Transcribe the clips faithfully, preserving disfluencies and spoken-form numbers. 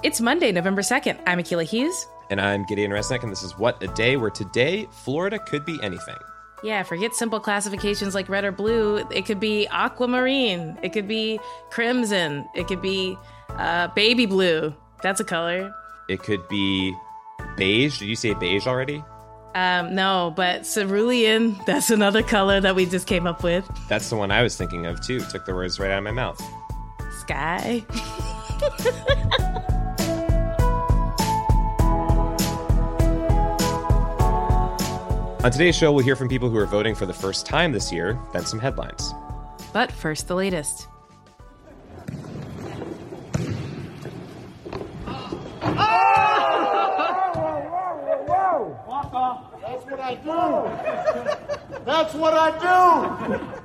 It's Monday, November second. I'm Akila Hughes. And I'm Gideon Resnick, and this is What a Day, where today, Florida could be anything. Yeah, forget simple classifications like red or blue. It could be aquamarine. It could be crimson. It could be uh, baby blue. That's a color. It could be beige. Did you say beige already? Um, no, but cerulean, that's another color that we just came up with. That's the one I was thinking of, too. Took the words right out of my mouth. Sky. On today's show, we'll hear from people who are voting for the first time this year, then some headlines. But first, the latest. That's what I do. That's what I do.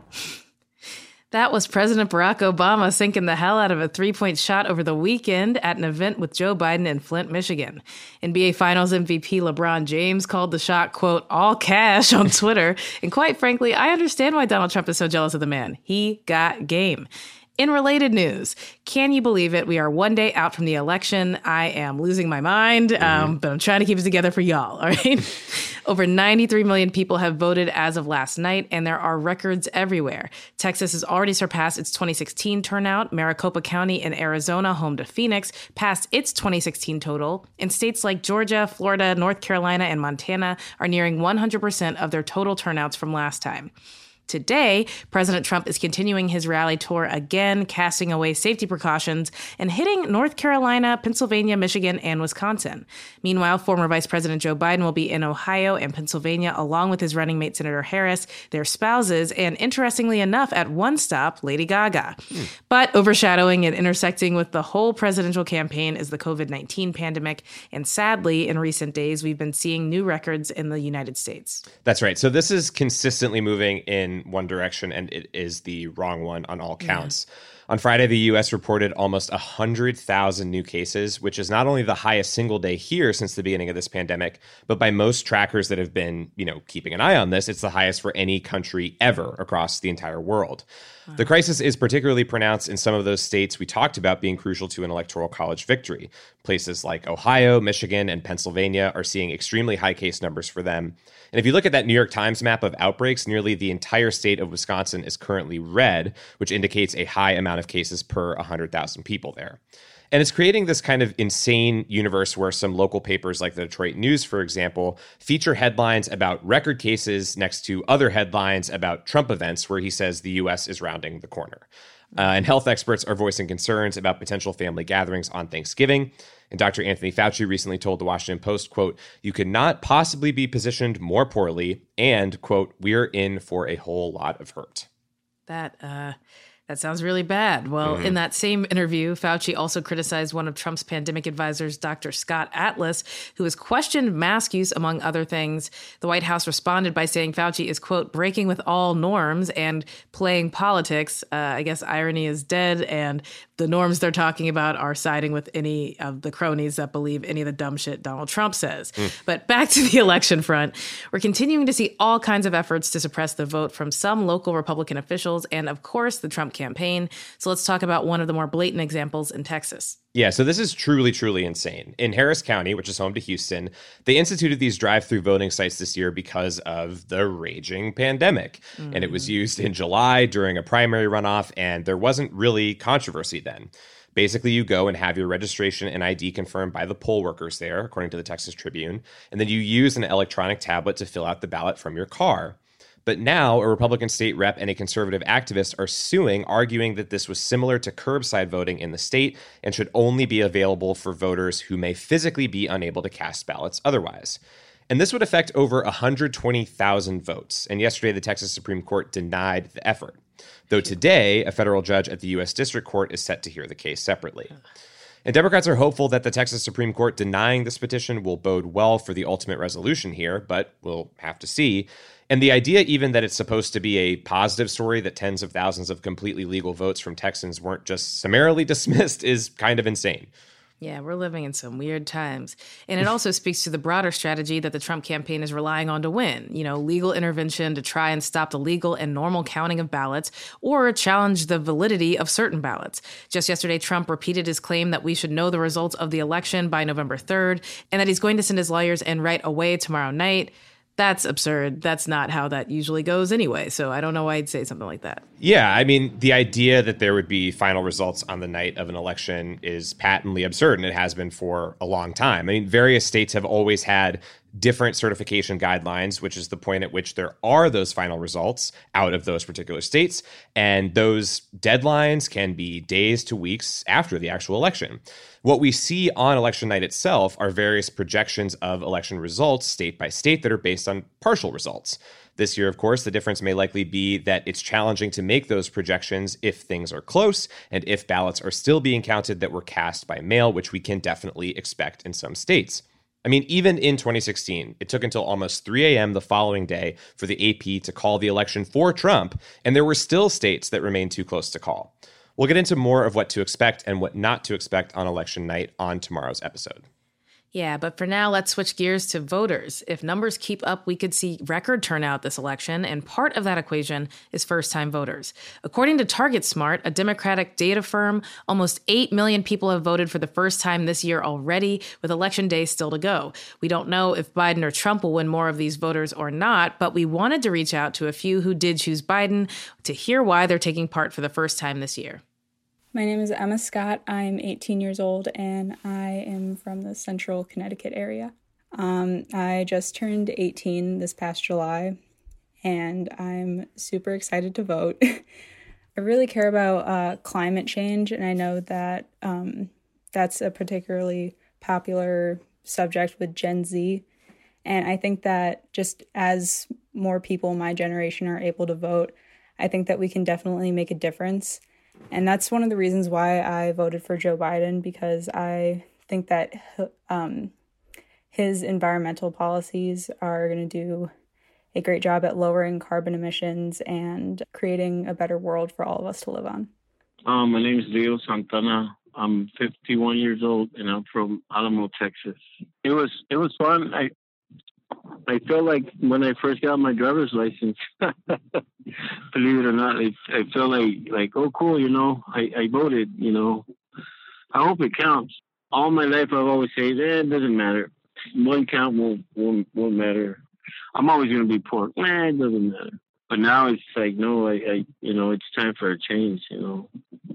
That was President Barack Obama sinking the hell out of a three-point shot over the weekend at an event with Joe Biden in Flint, Michigan. N B A Finals M V P LeBron James called the shot, quote, all cash on Twitter. And quite frankly, I understand why Donald Trump is so jealous of the man. He got game. In related news, can you believe it? We are one day out from the election. I am losing my mind, um, mm-hmm. but I'm trying to keep it together for y'all, all right? Over ninety-three million people have voted as of last night, and there are records everywhere. Texas has already surpassed its twenty sixteen turnout. Maricopa County in Arizona, home to Phoenix, passed its twenty sixteen total. And states like Georgia, Florida, North Carolina, and Montana are nearing one hundred percent of their total turnouts from last time. Today, President Trump is continuing his rally tour again, casting away safety precautions and hitting North Carolina, Pennsylvania, Michigan, and Wisconsin. Meanwhile, former Vice President Joe Biden will be in Ohio and Pennsylvania, along with his running mate, Senator Harris, their spouses, and interestingly enough, at one stop, Lady Gaga. Mm. But overshadowing and intersecting with the whole presidential campaign is the covid nineteen pandemic. And sadly, in recent days, we've been seeing new records in the United States. That's right. So this is consistently moving in one direction, and it is the wrong one on all counts. Yeah. On Friday, the U S reported almost one hundred thousand new cases, which is not only the highest single day here since the beginning of this pandemic, but by most trackers that have been, you know, keeping an eye on this, it's the highest for any country ever across the entire world. Wow. The crisis is particularly pronounced in some of those states we talked about being crucial to an electoral college victory. Places like Ohio, Michigan, and Pennsylvania are seeing extremely high case numbers for them. And if you look at that New York Times map of outbreaks, nearly the entire state of Wisconsin is currently red, which indicates a high amount of cases per one hundred thousand people there. And it's creating this kind of insane universe where some local papers like the Detroit News, for example, feature headlines about record cases next to other headlines about Trump events where he says the U S is rounding the corner. Uh, and health experts are voicing concerns about potential family gatherings on Thanksgiving. And Doctor Anthony Fauci recently told the Washington Post, quote, you could not possibly be positioned more poorly and, quote, we're in for a whole lot of hurt. That, uh... That sounds really bad. Well, mm-hmm. in that same interview, Fauci also criticized one of Trump's pandemic advisors, Doctor Scott Atlas, who has questioned mask use, among other things. The White House responded by saying Fauci is, quote, breaking with all norms and playing politics. Uh, I guess irony is dead, and the norms they're talking about are siding with any of the cronies that believe any of the dumb shit Donald Trump says. Mm. But back to the election front, we're continuing to see all kinds of efforts to suppress the vote from some local Republican officials and, of course, the Trump campaign. So let's talk about one of the more blatant examples in Texas. Yeah, so this is truly, truly insane. In Harris County, which is home to Houston, they instituted these drive-through voting sites this year because of the raging pandemic. Mm. And it was used in July during a primary runoff, and there wasn't really controversy then. Basically, you go and have your registration and I D confirmed by the poll workers there, according to the Texas Tribune, and then you use an electronic tablet to fill out the ballot from your car. But now a Republican state rep and a conservative activist are suing, arguing that this was similar to curbside voting in the state and should only be available for voters who may physically be unable to cast ballots otherwise. And this would affect over one hundred twenty thousand votes. And yesterday, the Texas Supreme Court denied the effort. Though today, a federal judge at the U S District Court is set to hear the case separately. And Democrats are hopeful that the Texas Supreme Court denying this petition will bode well for the ultimate resolution here, but we'll have to see. And the idea even that it's supposed to be a positive story that tens of thousands of completely legal votes from Texans weren't just summarily dismissed is kind of insane. Yeah, we're living in some weird times. And it also speaks to the broader strategy that the Trump campaign is relying on to win. You know, legal intervention to try and stop the legal and normal counting of ballots or challenge the validity of certain ballots. Just yesterday, Trump repeated his claim that we should know the results of the election by November third and that he's going to send his lawyers in right away tomorrow night. That's absurd. That's not how that usually goes anyway. So I don't know why I'd say something like that. Yeah, I mean, the idea that there would be final results on the night of an election is patently absurd, and it has been for a long time. I mean, various states have always had different certification guidelines, which is the point at which there are those final results out of those particular states. And those deadlines can be days to weeks after the actual election. What we see on election night itself are various projections of election results state by state that are based on partial results. This year, of course, the difference may likely be that it's challenging to make those projections if things are close and if ballots are still being counted that were cast by mail, which we can definitely expect in some states. I mean, even in twenty sixteen, it took until almost three a.m. the following day for the A P to call the election for Trump, and there were still states that remained too close to call. We'll get into more of what to expect and what not to expect on election night on tomorrow's episode. Yeah, but for now, let's switch gears to voters. If numbers keep up, we could see record turnout this election, and part of that equation is first-time voters. According to TargetSmart, a Democratic data firm, almost eight million people have voted for the first time this year already, with Election Day still to go. We don't know if Biden or Trump will win more of these voters or not, but we wanted to reach out to a few who did choose Biden to hear why they're taking part for the first time this year. My name is Emma Scott. I'm eighteen years old, and I am from the central Connecticut area. Um, I just turned eighteen this past July, and I'm super excited to vote. I really care about uh, climate change, and I know that um, that's a particularly popular subject with Gen Z. And I think that just as more people my generation are able to vote, I think that we can definitely make a difference. And that's one of the reasons why I voted for Joe Biden, because I think that um, his environmental policies are going to do a great job at lowering carbon emissions and creating a better world for all of us to live on. Um, my name is Leo Santana. I'm fifty-one years old, and I'm from Alamo, Texas. It was it was fun. I I felt like when I first got my driver's license, believe it or not, I, I felt like, like, oh, cool, you know, I, I voted, you know. I hope it counts. All my life I've always said, eh, it doesn't matter. One count won't, won't, won't matter. I'm always going to be poor. Eh, it doesn't matter. But now it's like, no, I, I, you know, it's time for a change, you know.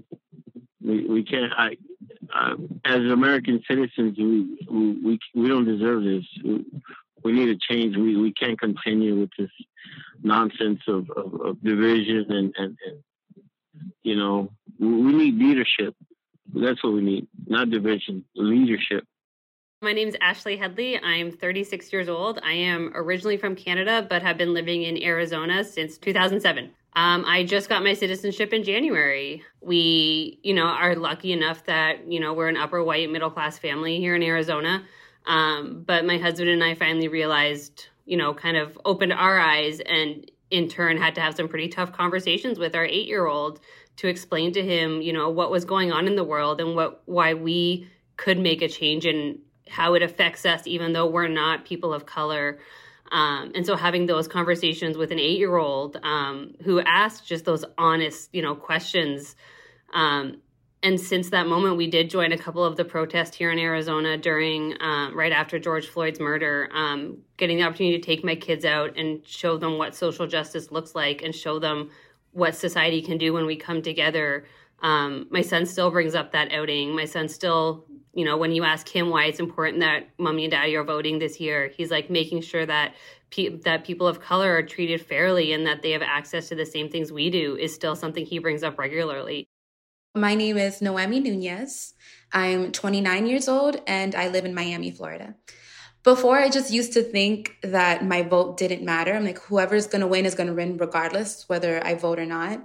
We we can't, I, uh, as American citizens, we, we, we don't deserve this. We, We need a change. We we can't continue with this nonsense of, of, of division and, and, and, you know, we need leadership. That's what we need, not division, leadership. My name is Ashley Headley. I'm thirty-six years old. I am originally from Canada, but have been living in Arizona since two thousand seven. Um, I just got my citizenship in January. We, you know, are lucky enough that, you know, we're an upper white middle class family here in Arizona. Um, but my husband and I finally realized, you know, kind of opened our eyes and in turn had to have some pretty tough conversations with our eight-year-old to explain to him, you know, what was going on in the world and what why we could make a change and how it affects us, even though we're not people of color. Um, and so having those conversations with an eight-year-old um, who asked just those honest, you know, questions. Um, and since that moment, we did join a couple of the protests here in Arizona during, uh, right after George Floyd's murder, um, getting the opportunity to take my kids out and show them what social justice looks like and show them what society can do when we come together. Um, my son still brings up that outing. My son still, you know, when you ask him why it's important that mommy and daddy are voting this year, he's like making sure that pe- that people of color are treated fairly and that they have access to the same things we do is still something he brings up regularly. My name is Noemi Nunez. I'm twenty-nine years old and I live in Miami, Florida. Before, I just used to think that my vote didn't matter. I'm like, whoever's going to win is going to win regardless, whether I vote or not.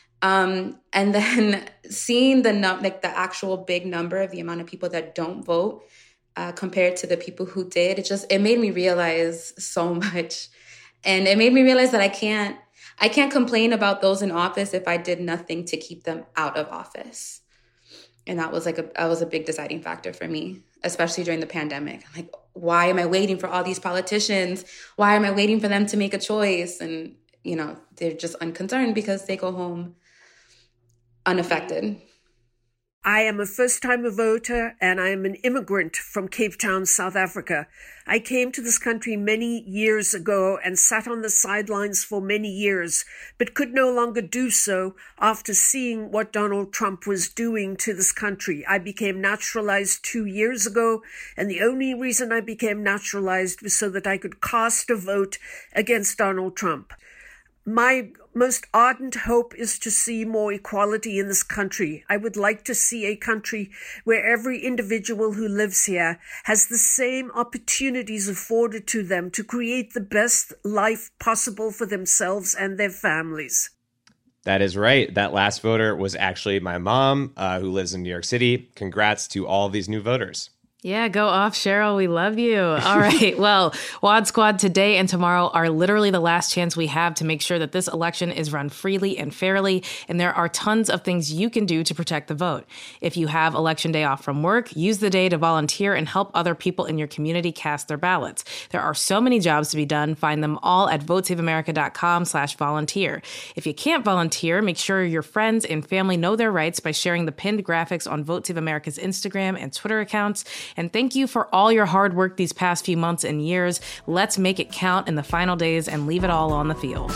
Um, and then seeing the num- like the actual big number of the amount of people that don't vote uh, compared to the people who did, it just, it made me realize so much. And it made me realize that I can't, I can't complain about those in office if I did nothing to keep them out of office. And that was like a, that was a big deciding factor for me, especially during the pandemic. I'm like, why am I waiting for all these politicians? Why am I waiting for them to make a choice? And, you know, they're just unconcerned because they go home unaffected. I am a first-time voter, and I am an immigrant from Cape Town, South Africa. I came to this country many years ago and sat on the sidelines for many years, but could no longer do so after seeing what Donald Trump was doing to this country. I became naturalized two years ago, and the only reason I became naturalized was so that I could cast a vote against Donald Trump. My most ardent hope is to see more equality in this country. I would like to see a country where every individual who lives here has the same opportunities afforded to them to create the best life possible for themselves and their families. That is right. That last voter was actually my mom, uh, who lives in New York City. Congrats to all these new voters. Yeah, go off, Cheryl. We love you. All right. Well, Wad Squad, today and tomorrow are literally the last chance we have to make sure that this election is run freely and fairly. And there are tons of things you can do to protect the vote. If you have election day off from work, use the day to volunteer and help other people in your community cast their ballots. There are so many jobs to be done. Find them all at votesaveamerica.com slash volunteer. If you can't volunteer, make sure your friends and family know their rights by sharing the pinned graphics on Vote Save America's Instagram and Twitter accounts. And thank you for all your hard work these past few months and years. Let's make it count in the final days and leave it all on the field.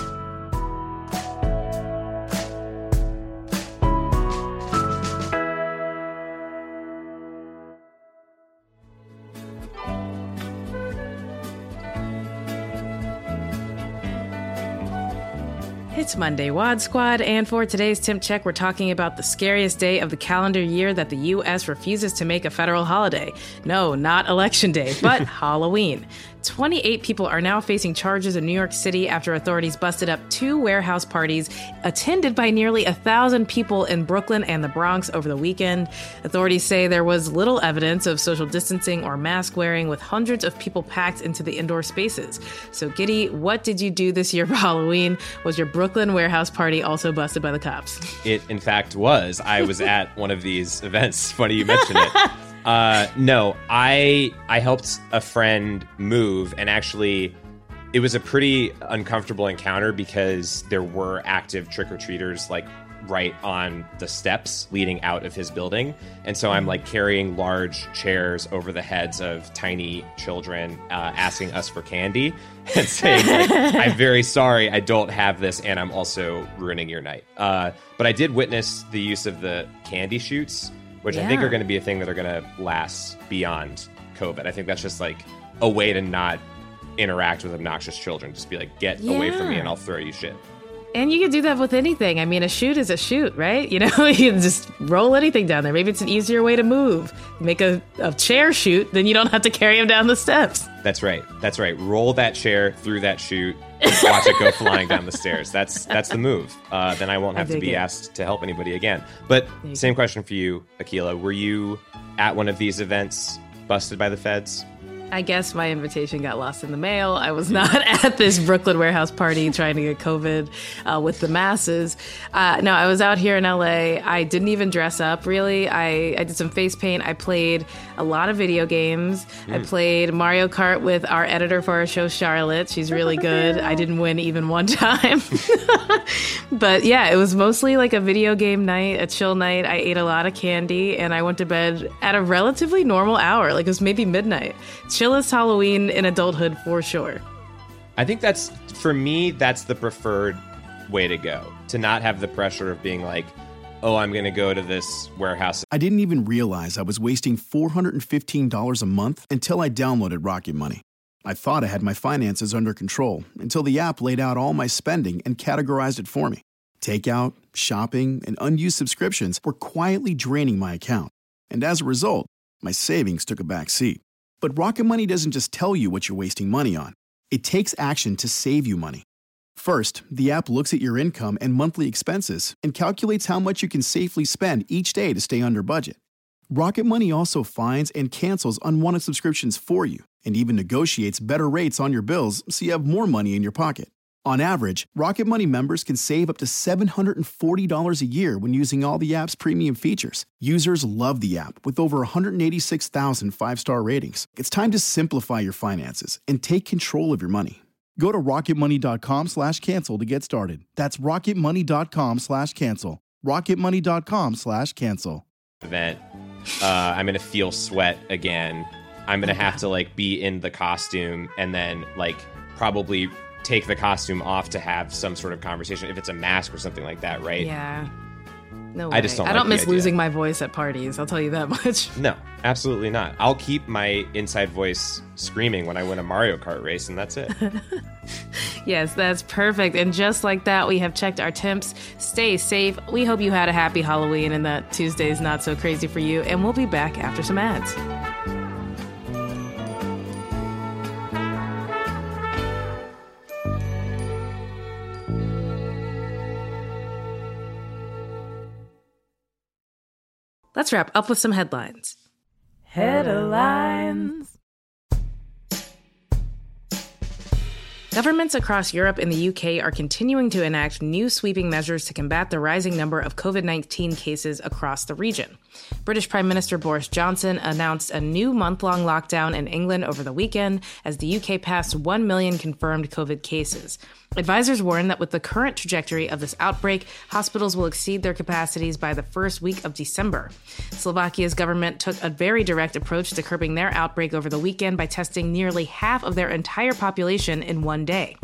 It's Monday, Wad Squad, and for today's Temp Check, we're talking about the scariest day of the calendar year that the U S refuses to make a federal holiday. No, not Election Day, but Halloween. twenty-eight people are now facing charges in New York City after authorities busted up two warehouse parties attended by nearly a thousand people in Brooklyn and the Bronx over the weekend. Authorities say there was little evidence of social distancing or mask wearing, with hundreds of people packed into the indoor spaces. So, Giddy, what did you do this year for Halloween? Was your Brooklyn warehouse party also busted by the cops? It, in fact, was. I was at one of these events. Funny you mention it. Uh, no, I I helped a friend move, and actually it was a pretty uncomfortable encounter because there were active trick-or-treaters like right on the steps leading out of his building. And so I'm like carrying large chairs over the heads of tiny children, uh, asking us for candy and saying, like, I'm very sorry, I don't have this, and I'm also ruining your night. Uh, but I did witness the use of the candy chutes, which yeah. I think are going to be a thing that are going to last beyond COVID. I think that's just like a way to not interact with obnoxious children. Just be like, get yeah. away from me and I'll throw you shit. And you can do that with anything. I mean, a shoot is a shoot, right? You know, you can just roll anything down there. Maybe it's an easier way to move. Make a, a chair shoot, then you don't have to carry them down the steps. That's right. That's right. Roll that chair through that chute. Watch it go flying down the stairs. That's that's the move. Uh, then I won't have I to be it. asked to help anybody again. But same go. question for you, Akilah. Were you at one of these events busted by the feds? I guess my invitation got lost in the mail. I was not at this Brooklyn warehouse party trying to get COVID uh, with the masses. Uh, no, I was out here in L A. I didn't even dress up, really. I, I did some face paint. I played a lot of video games. Mm. I played Mario Kart with our editor for our show, Charlotte. She's really good. I didn't win even one time. But yeah, it was mostly like a video game night, a chill night. I ate a lot of candy, and I went to bed at a relatively normal hour. Like it was maybe midnight. Chillest Halloween in adulthood for sure. I think that's, for me, that's the preferred way to go. To not have the pressure of being like, oh, I'm going to go to this warehouse. I didn't even realize I was wasting four hundred fifteen dollars a month until I downloaded Rocket Money. I thought I had my finances under control until the app laid out all my spending and categorized it for me. Takeout, shopping, and unused subscriptions were quietly draining my account. And as a result, my savings took a back seat. But Rocket Money doesn't just tell you what you're wasting money on. It takes action to save you money. First, the app looks at your income and monthly expenses and calculates how much you can safely spend each day to stay under budget. Rocket Money also finds and cancels unwanted subscriptions for you and even negotiates better rates on your bills so you have more money in your pocket. On average, Rocket Money members can save up to seven hundred forty dollars a year when using all the app's premium features. Users love the app with over one hundred eighty-six thousand five-star ratings. It's time to simplify your finances and take control of your money. Go to rocketmoney.com slash cancel to get started. That's rocketmoney.com slash cancel. rocketmoney.com slash cancel. Event, uh, I'm going to feel sweat again. I'm going to have to like be in the costume and then like probably take the costume off to have some sort of conversation if it's a mask or something like that, right? Yeah. No way. I just don't I like don't miss the idea. losing my voice at parties, I'll tell you that much. No, absolutely not. I'll keep my inside voice screaming when I win a Mario Kart race, and that's it. Yes, that's perfect. And just like that, we have checked our temps. Stay safe. We hope you had a happy Halloween and that Tuesday's not so crazy for you. And we'll be back after some ads. Let's wrap up with some headlines. Headlines. Governments across Europe and the U K are continuing to enact new sweeping measures to combat the rising number of covid nineteen cases across the region. British Prime Minister Boris Johnson announced a new month-long lockdown in England over the weekend as the U K passed one million confirmed COVID cases. Advisors warn that with the current trajectory of this outbreak, hospitals will exceed their capacities by the first week of December. Slovakia's government took a very direct approach to curbing their outbreak over the weekend by testing nearly half of their entire population in one day.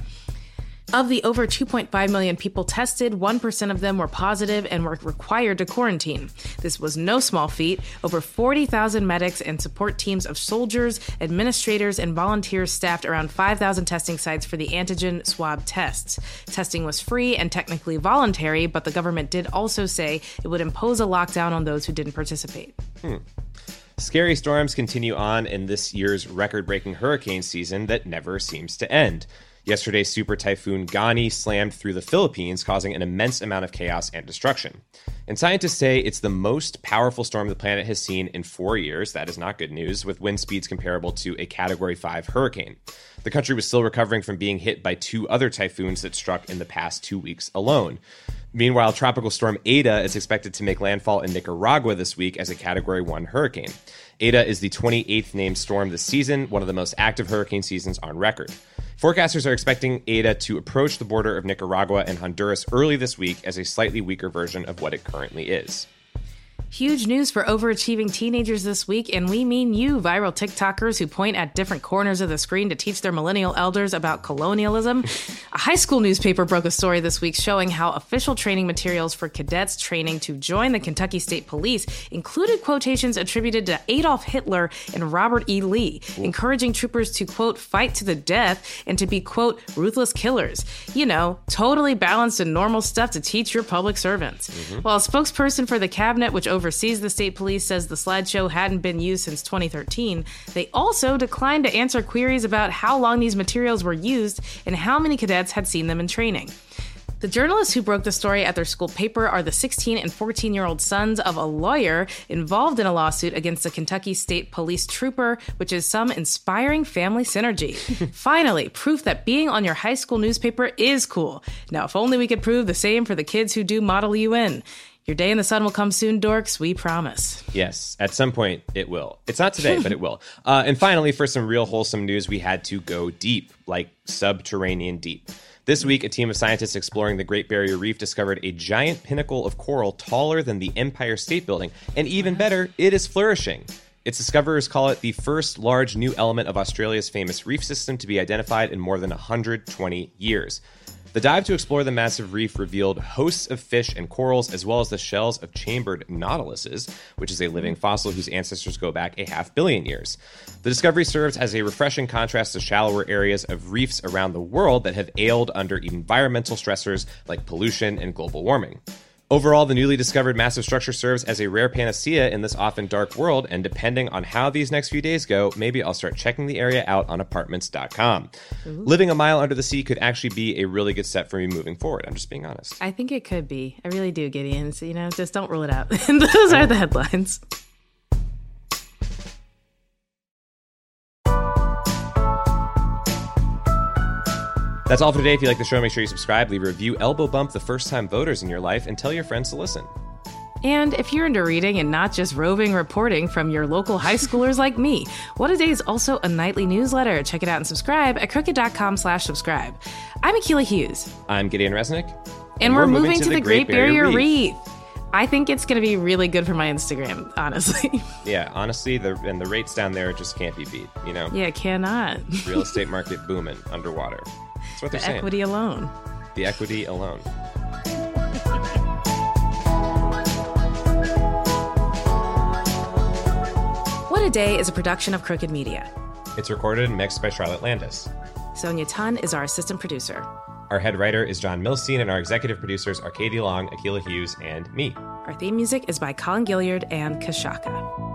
Of the over two point five million people tested, one percent of them were positive and were required to quarantine. This was no small feat. Over forty thousand medics and support teams of soldiers, administrators, and volunteers staffed around five thousand testing sites for the antigen swab tests. Testing was free and technically voluntary, but the government did also say it would impose a lockdown on those who didn't participate. Hmm. Scary storms continue on in this year's record-breaking hurricane season that never seems to end. Yesterday's super typhoon Gani slammed through the Philippines, causing an immense amount of chaos and destruction. And scientists say it's the most powerful storm the planet has seen in four years. That is not good news, with wind speeds comparable to a Category five hurricane. The country was still recovering from being hit by two other typhoons that struck in the past two weeks alone. Meanwhile, Tropical Storm Eta is expected to make landfall in Nicaragua this week as a Category one hurricane. Eta is the twenty-eighth named storm this season, one of the most active hurricane seasons on record. Forecasters are expecting Eta to approach the border of Nicaragua and Honduras early this week as a slightly weaker version of what it currently is. Huge news for overachieving teenagers this week, and we mean you, viral TikTokers who point at different corners of the screen to teach their millennial elders about colonialism. A high school newspaper broke a story this week showing how official training materials for cadets training to join the Kentucky State Police included quotations attributed to Adolf Hitler and Robert E. Lee, encouraging troopers to, quote, fight to the death and to be, quote, ruthless killers. You know, totally balanced and normal stuff to teach your public servants. Mm-hmm. While a spokesperson for the cabinet, which oversees the state police, says the slideshow hadn't been used since twenty thirteen. They also declined to answer queries about how long these materials were used and how many cadets had seen them in training. The journalists who broke the story at their school paper are the sixteen and fourteen-year-old sons of a lawyer involved in a lawsuit against a Kentucky State Police trooper, which is some inspiring family synergy. Finally, proof that being on your high school newspaper is cool. Now, if only we could prove the same for the kids who do Model U N. Your day in the sun will come soon, dorks. We promise. Yes, at some point it will. It's not today, but it will. Uh, and finally, for some real wholesome news, we had to go deep, like subterranean deep. This week, a team of scientists exploring the Great Barrier Reef discovered a giant pinnacle of coral taller than the Empire State Building. And even better, it is flourishing. Its discoverers call it the first large new element of Australia's famous reef system to be identified in more than one hundred twenty years. The dive to explore the massive reef revealed hosts of fish and corals, as well as the shells of chambered nautiluses, which is a living fossil whose ancestors go back a half billion years. The discovery serves as a refreshing contrast to shallower areas of reefs around the world that have ailed under environmental stressors like pollution and global warming. Overall, the newly discovered massive structure serves as a rare panacea in this often dark world, and depending on how these next few days go, maybe I'll start checking the area out on apartments dot com. Ooh. Living a mile under the sea could actually be a really good step for me moving forward. I'm just being honest. I think it could be. I really do, Gideon. So, you know, just don't rule it out. Those are the headlines. That's all for today. If you like the show, make sure you subscribe, leave a review, elbow bump the first-time voters in your life, and tell your friends to listen. And if you're into reading and not just roving reporting from your local high schoolers like me, What A Day is also a nightly newsletter. Check it out and subscribe at crooked.com slash subscribe. I'm Akilah Hughes. I'm Gideon Resnick. And, and we're, we're moving, moving to, to the, the Great Barrier, Barrier Reef. Reef. I think it's going to be really good for my Instagram, honestly. Yeah, honestly, the and the rates down there just can't be beat, you know? Yeah, cannot. Real estate market booming underwater. That's what they're the saying. Equity alone. The equity alone. What A Day is a production of Crooked Media. It's recorded and mixed by Charlotte Landis. Sonia Tun is our assistant producer. Our head writer is John Milstein, and our executive producers are Katie Long, Akilah Hughes, and me. Our theme music is by Colin Gilliard and Kashaka.